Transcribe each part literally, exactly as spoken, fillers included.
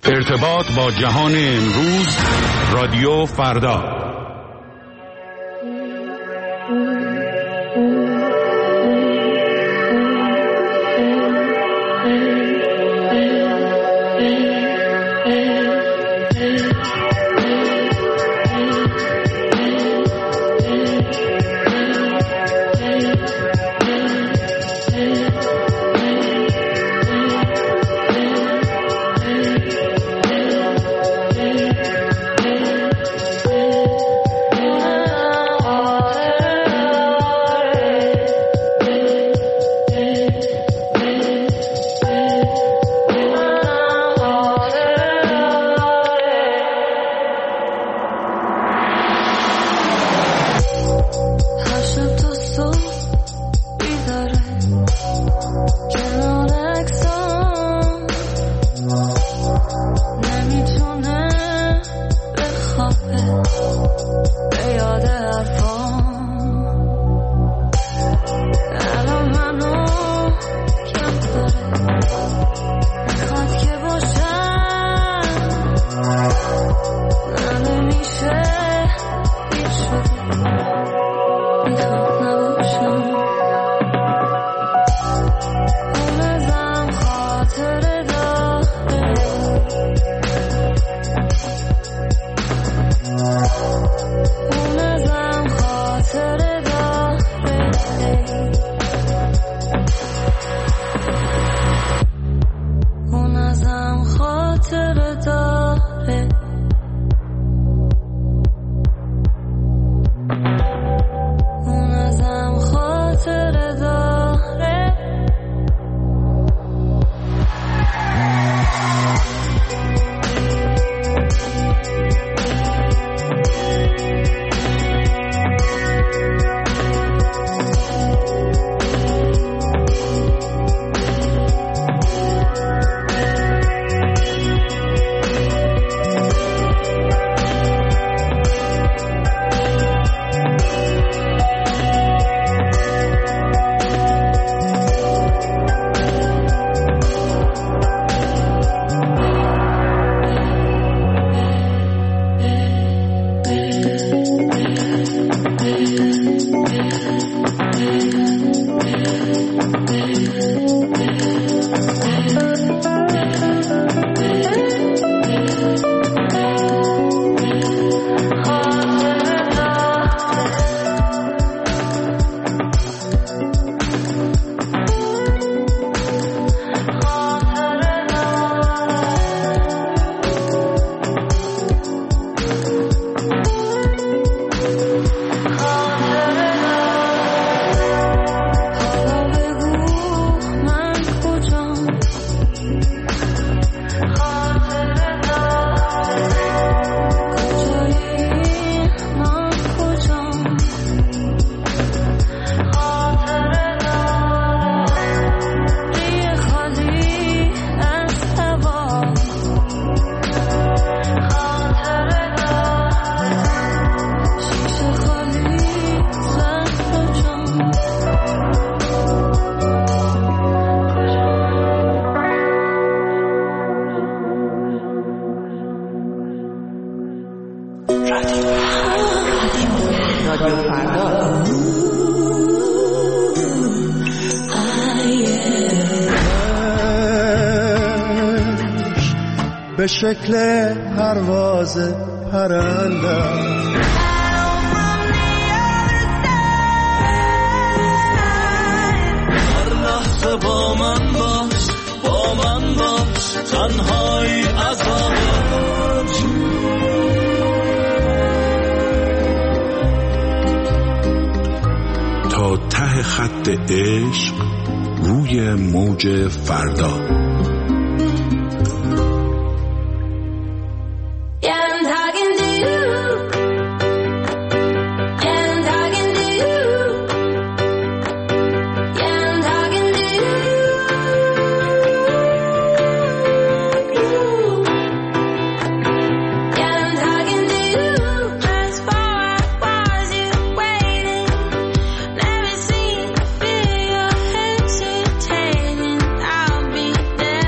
ارتباط با جهان امروز، رادیو فردا. به شکل پرواز پرنده هر لحظه با من باش، با من باش، تنهایی عذابت تا ته خط عشق روی موج فردا. Never seen, feel your hesitating. I'll be there.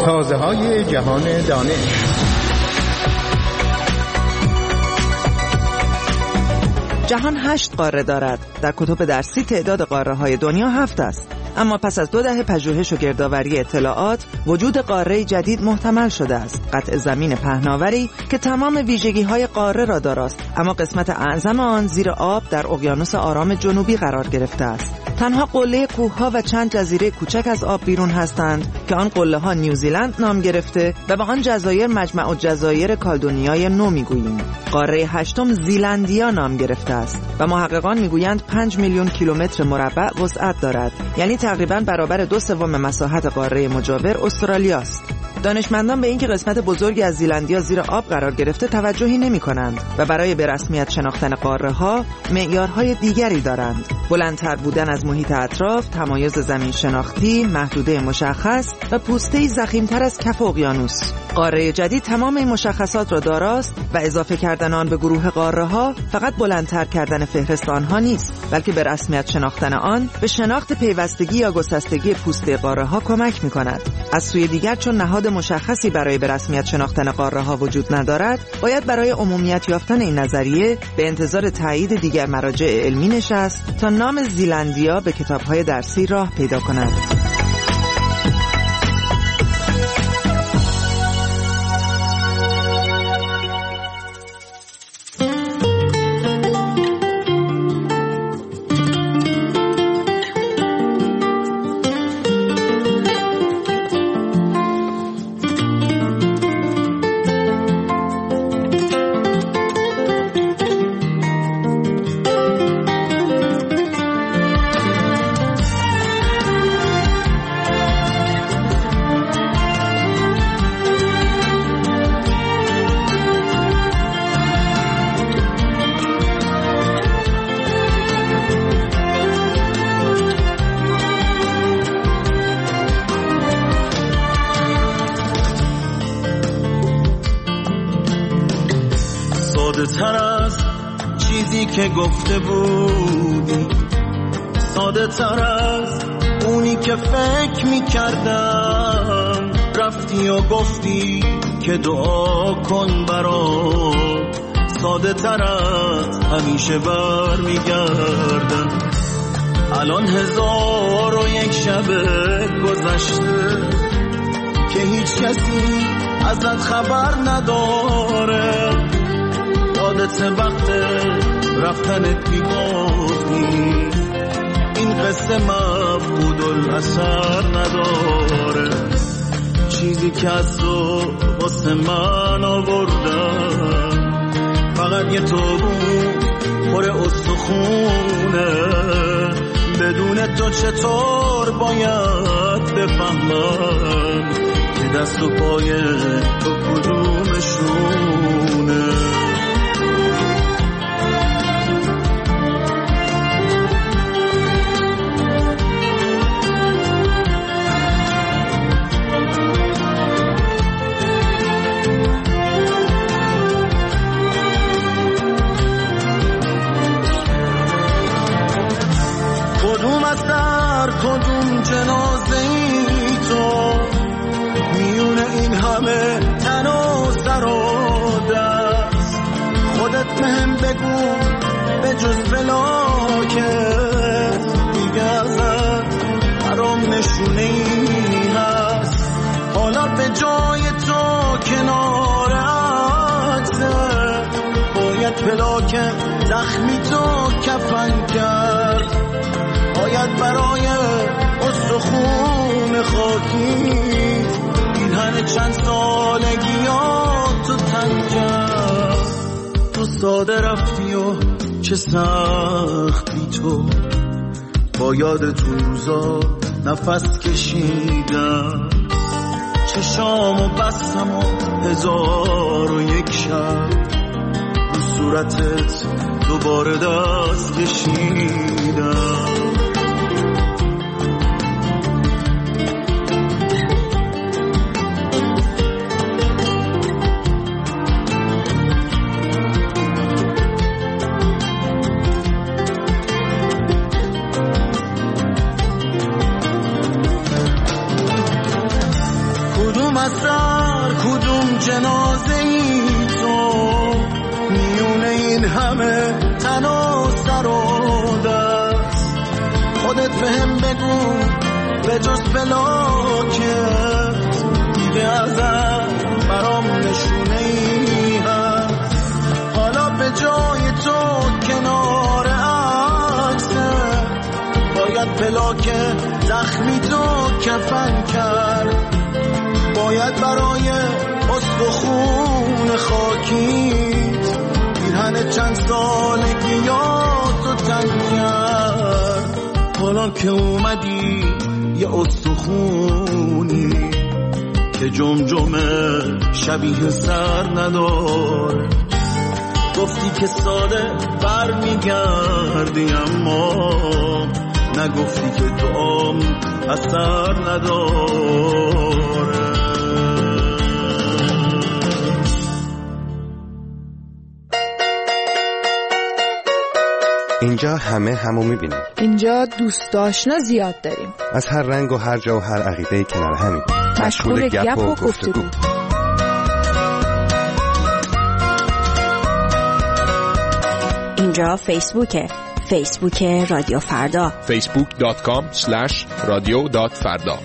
تازه های جهان دانش. جهان هشت قاره دارد. در کتب درسی تعداد قاره های دنیا هفت است. اما پس از دو دهه پژوهش و گردآوری اطلاعات، وجود قاره جدید محتمل شده است. قطع زمین پهناوری که تمام ویژگی‌های قاره را داراست، اما قسمت اعظم آن زیر آب در اقیانوس آرام جنوبی قرار گرفته است. تنها قله کوه‌ها و چند جزیره کوچک از آب بیرون هستند که آن قله‌ها نیوزیلند نام گرفته و به آن جزایر مجمع الجزایر کالدونیای نو می‌گوییم. قاره هشتم زیلندیا نام گرفته است و محققان می‌گویند پنج میلیون کیلومتر مربع وسعت دارد، یعنی تقریباً برابر دو سوم مساحت قاره مجاور استرالیا است. دانشمندان به اینکه قسمت بزرگی از زیلندیا زیر آب قرار گرفته توجهی نمی‌کنند و برای به رسمیت شناختن قاره‌ها معیارهای دیگری دارند: بلندتر بودن از محیط اطراف، تمایز زمین شناختی، محدوده مشخص و پوسته‌ای ضخیم‌تر از کف اقیانوس. قاره جدید تمام این مشخصات را داراست و اضافه کردن آن به گروه قاره‌ها فقط بلندتر کردن فهرست آنها نیست، بلکه به رسمیت شناختن آن به شناخت پیوستگی یا گسستگی پوسته قاره‌ها کمک می‌کند. از سوی دیگر چون نهاد مشخصی برای به رسمیت شناختن قاره‌ها وجود ندارد، باید برای عمومیت یافتن این نظریه به انتظار تایید دیگر مراجع علمی نشست تا نام زیلندیا به کتاب‌های درسی راه پیدا کند. تر از چیزی که گفته بودی، ساده تر از اونی که فکر می کردم. رفتی و گفتی که دعا کن برام، ساده تر از همیشه بر می گردم. الان هزار و یک شب گذشته که هیچ کسی ازت خبر نداره. یادت وقت رفتنت میگفتی این قصه مفقود الاثر نداره. چیزی که از تو واسه من آوردم فقط یه تابون پر استخونه. بدون تو چطور باید بفهمم که دست و پای تو کدومشونه. کدوم جنازه ای تو میونه این همه تن و سر و دست. خودت مهم بگو به جز فلاکت دیگه ازت برام نشونه ای هست. حالا به جای تو کنار عکسه باید پلاک زخمی تو کفن کرد. باید برای استخون خاکی این همه چند سالگیات تو تن کرد. تو ساده رفتی و چه سخت بی تو، با یادتون روزا نفس کشیدم. چشامو بستم و هزار و یک شب رو صورتت دوباره دست کشیدم. جون به جز فلاکت دیگه ازت برام نشونه ای هست. حالا به جای تو کنار عکست باید پلاک زخمی تو کفن کرد. باید برای استخون خاکیت پیرهن چند سالگی یادتو تنگ کرد. حالا که اومدی یه استخونی که جمجمه شبیه سر نداره. گفتی که ساده بر میگردی اما نگفتی که دعام اثر نداره. اینجا همه همو میبینیم. اینجا دوست آشنا زیاد داریم. از هر رنگ و هر جا و هر عقیده کنار همین. مشغول گپ و گفتگو. اینجا فیسبوکه. فیسبوک رادیو فردا. فیسبوک دات کام اسلش رادیو دات فردا.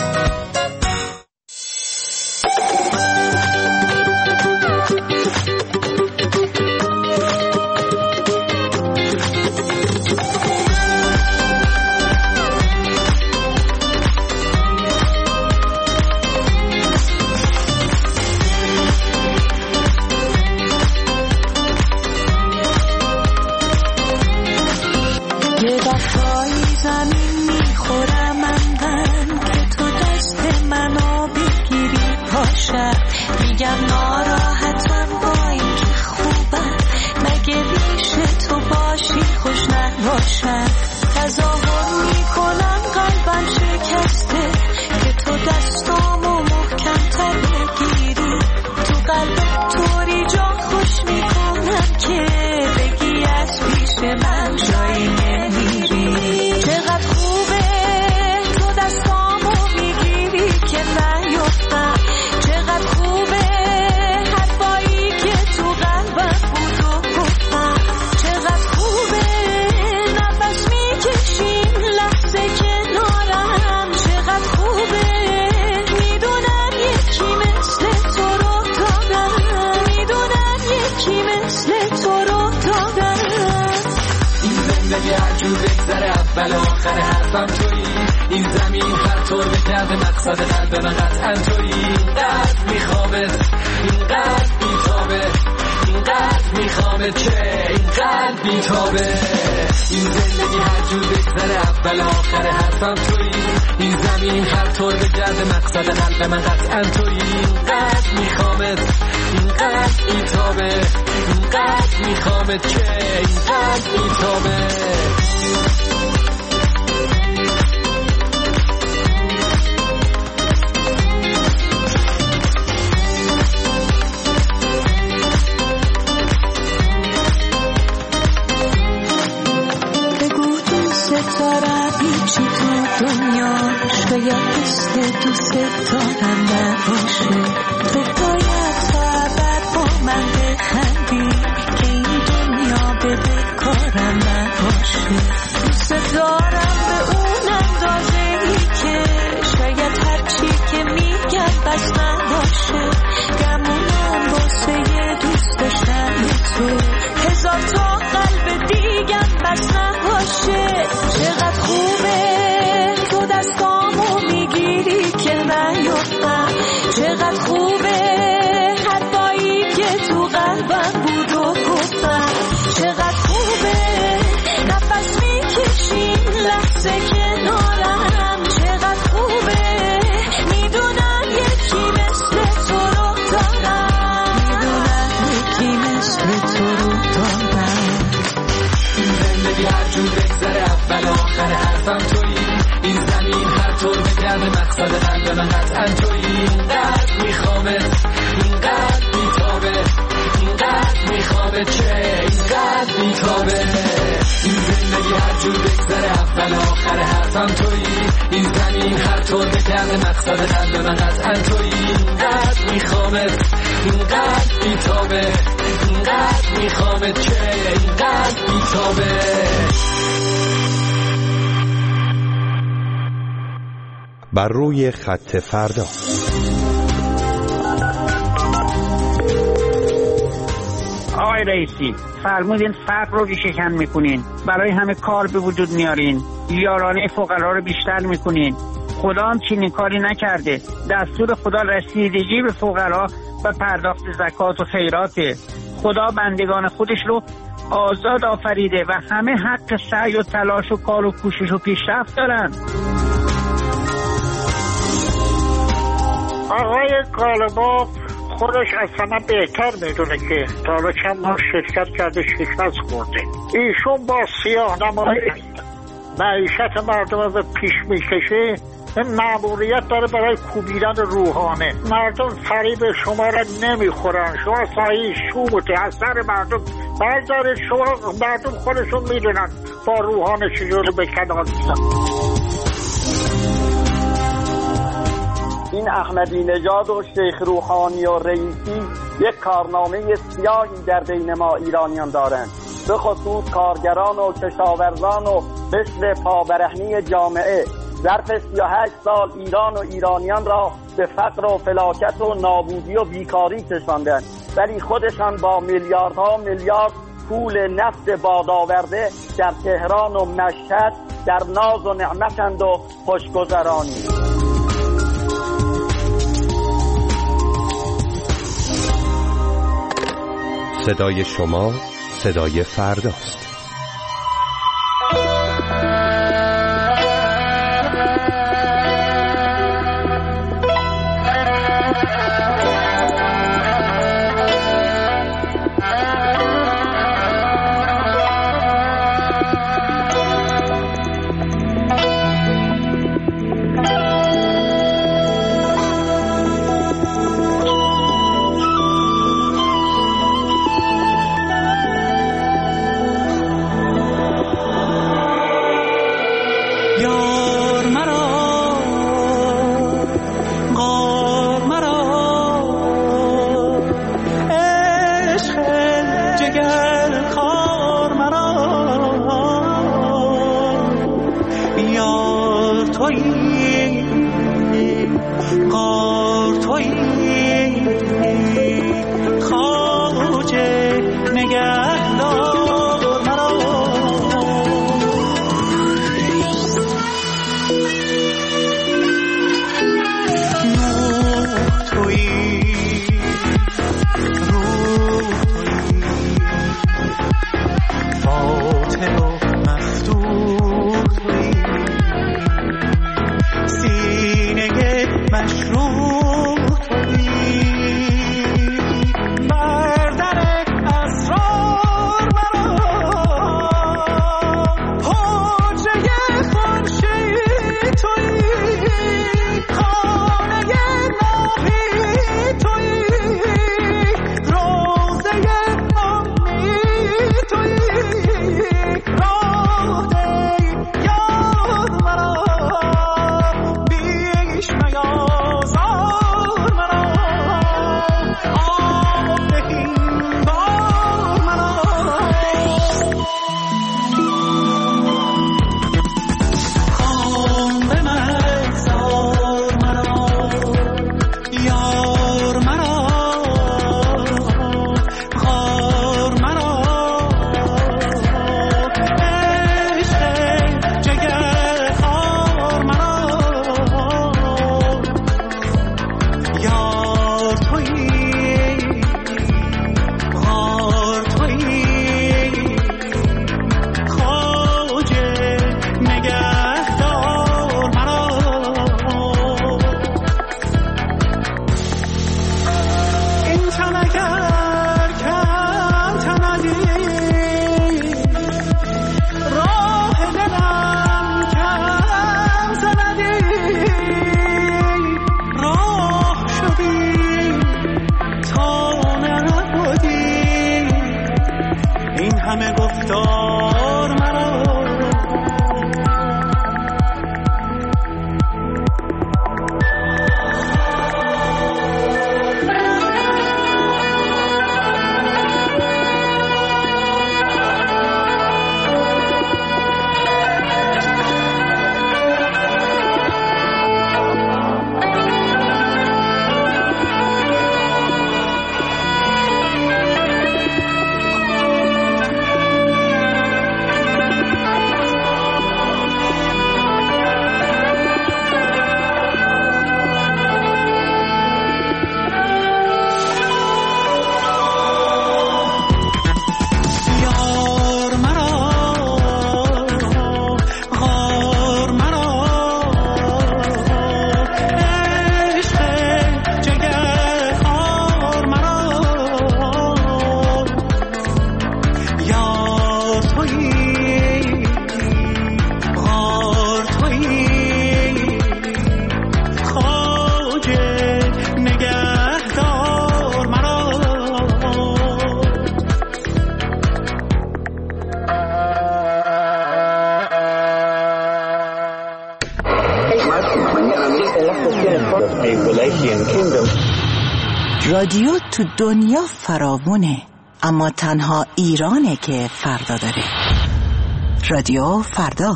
اول آخر حرفم تویی، این زمین هر طور به کرده مقصد قلب من قطعا تویی. اینقدر میخوامت، اینقدر بیتابه، اینقدر میخوامت که اینقدر بیتابه. این زندگی هر جور بگذره اول آخر حرفم تویی، این زمین هر طور به کرده مقصد قلب من قطعا تویی. اینقدر میخوامت، اینقدر بیتابه، اینقدر میخوامت که اینقدر بیتابه. هیچی تو دنیا شاید مثل دوست دارم نباشه. تو باید تا ابد با من بخندی که این دنیا به کارم نباشه. دوست دارم به اون اندازه ای که شاید هرچی که میگم بس نباشه. گمونم واسه یه دوست داشتن تو هزار تا قلب دیگم بس نباشه. چقدر خوبه تو دستامو میگیری که نیفتم، چقدر خوبه حرفایی که تو قلبم بود و گفتم، چقدر خوبه نفس میکشیم لحظه کنارم، چقدر خوبه میدونم یکی مثل تو رو دارم، میدونم یکی مثل تو رو دارم. زندگی هر جور بگذره اول آخر حرفم تویی، این زمین هر طور بگرده مقصد قلب من قطعا تویی. اینقدر میخوامت، اینقدر بیتابه، اینقدر میخوامت که اینقدر بیتابه. این زندگی هر جور بگذره اول آخر حرفم تویی، این زمین هر طور بگرده مقصد قلب من قطعا تویی. اینقدر میخوامت، اینقدر بیتابه، اینقدر میخوامت که اینقدر بیتابه. بر روی خط فردا. آقای رئیسی، فرمودین فقر رو ریشه‌کن میکنین، برای همه کار به وجود میارین، یارانه فقرا رو بیشتر میکنین. خدا هم چنین کاری نکرده. دستور خدا رسیدگی به فقرا و پرداخت زکات و خیراته. خدا بندگان خودش رو آزاد آفریده و همه حق سعی و تلاش و کار و کوشش و پیشرفت دارن. آقای قالباف خودش از همه بهتر میدونه که تا به چند ماه شرکت کرده شکست خورده. ایشون با سیاه نمایی معیشت مردم رو به پیش میکشه. این مأموریت داره برای کوبیدن روحانه. مردم فریب شما را نمیخورن. شما سایه شومته از سر مردم بردارید. شما مردم خودشون میدونن با روحانه چجوری به کنار میزن. این احمدی نژاد و شیخ روحانی و رئیسی یک کارنامه سیاهی در بین ما ایرانیان دارند، به خصوص کارگران و کشاورزان و قشر پابرهنی جامعه. ظرف سی و هشت سال ایران و ایرانیان را به فقر و فلاکت و نابودی و بیکاری کشاندند، ولی خودشان با میلیاردها میلیارد پول نفت بادآورده در تهران و مشهد در ناز و نعمتند و خوشگذرانی. صدای شما صدای فرداست. Oh رادیو تو دنیا فراوونه، اما تنها ایرانه که فردا داره. رادیو فردا.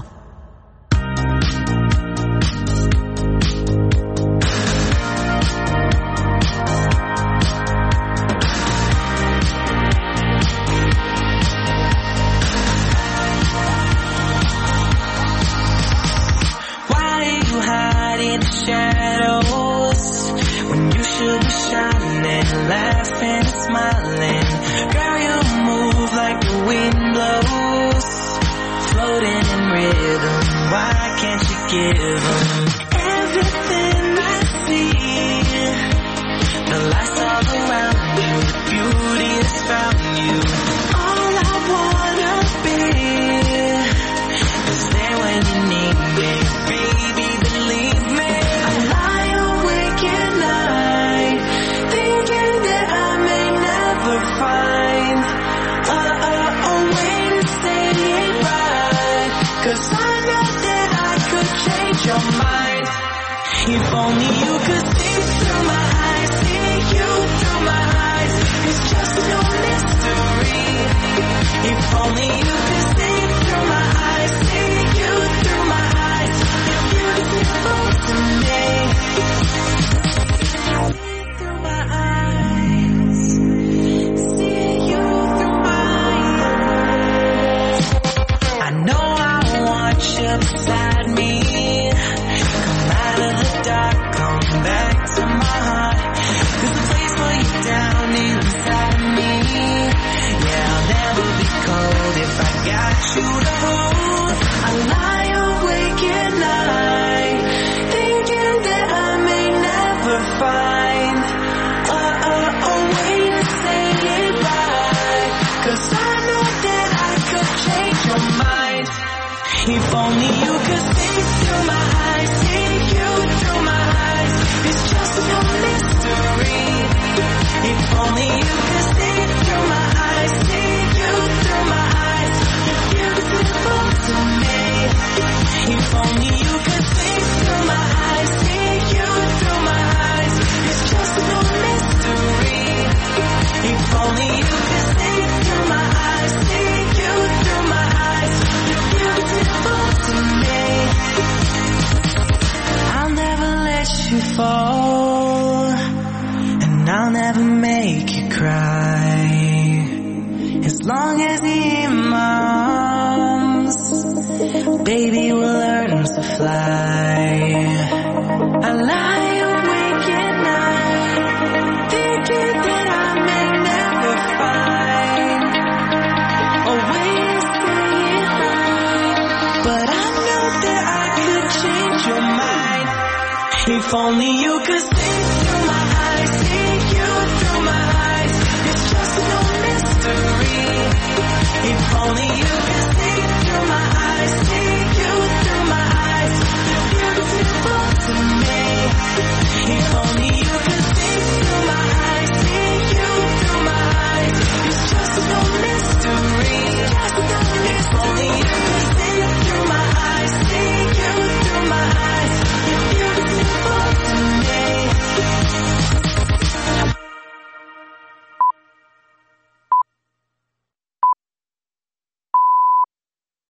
If only you could see through my eyes, see you through my eyes. It's just no mystery. If only you could